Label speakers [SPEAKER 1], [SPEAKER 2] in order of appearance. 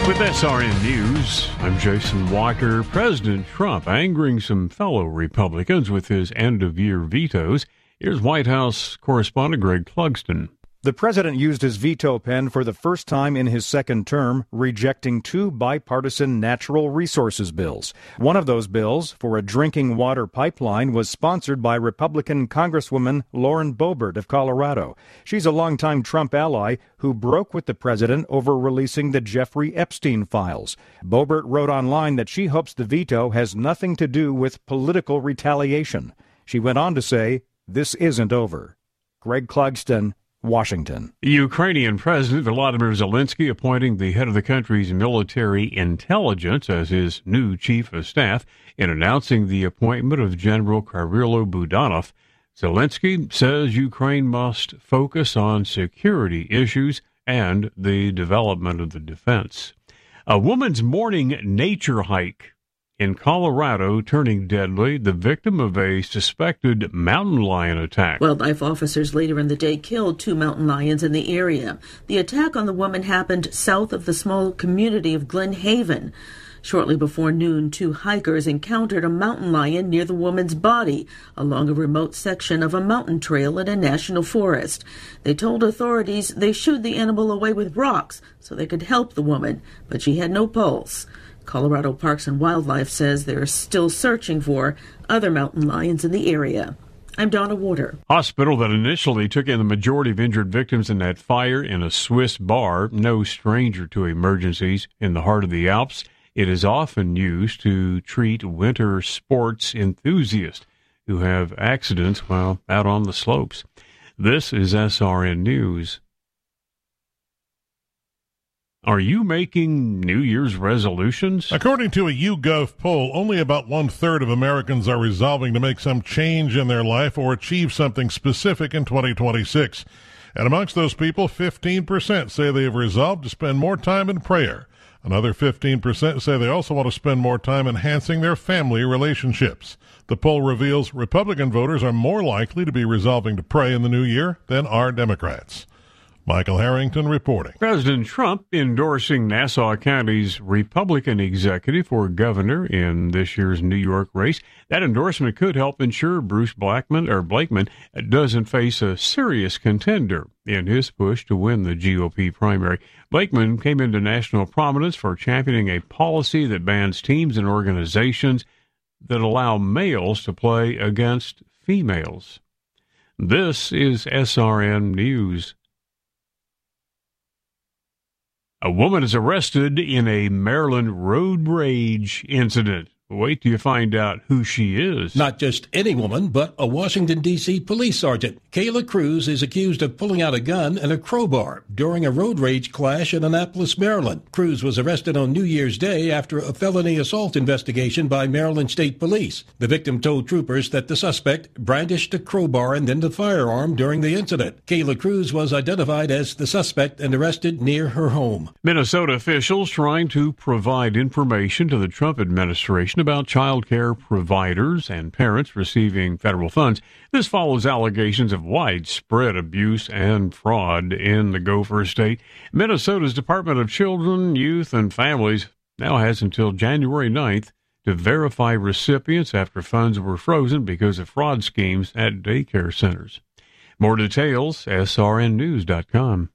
[SPEAKER 1] With SRN News, I'm Jason Walker. President Trump angering some fellow Republicans with his end-of-year vetoes. Here's White House correspondent Greg Clugston.
[SPEAKER 2] The president used his veto pen for the first time in his second term, rejecting two bipartisan natural resources bills. One of those bills, for a drinking water pipeline, was sponsored by Republican Congresswoman Lauren Boebert of Colorado. She's a longtime Trump ally who broke with the president over releasing the Jeffrey Epstein files. Boebert wrote online that she hopes the veto has nothing to do with political retaliation. She went on to say, "This isn't over." Greg Clugston, Washington.
[SPEAKER 1] Ukrainian President Volodymyr Zelensky appointing the head of the country's military intelligence as his new chief of staff in announcing the appointment of General Kyrylo Budanov. Zelensky says Ukraine must focus on security issues and the development of the defense. A woman's morning nature hike in Colorado turning deadly, the victim of a suspected mountain lion attack.
[SPEAKER 3] Wildlife officers later in the day killed 2 mountain lions in the area. The attack on the woman happened south of the small community of Glen Haven. Shortly before noon, 2 hikers encountered a mountain lion near the woman's body along a remote section of a mountain trail in a national forest. They told authorities they shooed the animal away with rocks so they could help the woman, but she had no pulse. Colorado Parks and Wildlife says they're still searching for other mountain lions in the area. I'm Donna Warder.
[SPEAKER 1] Hospital that initially took in the majority of injured victims in that fire in a Swiss bar, no stranger to emergencies in the heart of the Alps. It is often used to treat winter sports enthusiasts who have accidents while out on the slopes. This is SRN News. Are you making New Year's resolutions?
[SPEAKER 4] According to a YouGov poll, only about 1/3 of Americans are resolving to make some change in their life or achieve something specific in 2026. And amongst those people, 15% say they have resolved to spend more time in prayer. Another 15% say they also want to spend more time enhancing their family relationships. The poll reveals Republican voters are more likely to be resolving to pray in the new year than are Democrats. Michael Harrington reporting.
[SPEAKER 1] President Trump endorsing Nassau County's Republican executive for governor in this year's New York race. That endorsement could help ensure Bruce Blakeman doesn't face a serious contender in his push to win the GOP primary. Blakeman came into national prominence for championing a policy that bans teams and organizations that allow males to play against females. This is SRN News. A woman is arrested in a Maryland road rage incident. Wait till you find out who she is.
[SPEAKER 5] Not just any woman, but a Washington, D.C. police sergeant. Kayla Cruz is accused of pulling out a gun and a crowbar during a road rage clash in Annapolis, Maryland. Cruz was arrested on New Year's Day after a felony assault investigation by Maryland State Police. The victim told troopers that the suspect brandished a crowbar and then the firearm during the incident. Kayla Cruz was identified as the suspect and arrested near her home.
[SPEAKER 1] Minnesota officials trying to provide information to the Trump administration about child care providers and parents receiving federal funds. This follows allegations of widespread abuse and fraud in the Gopher State. Minnesota's Department of Children, Youth, and Families now has until January 9th to verify recipients after funds were frozen because of fraud schemes at daycare centers. More details, srnnews.com.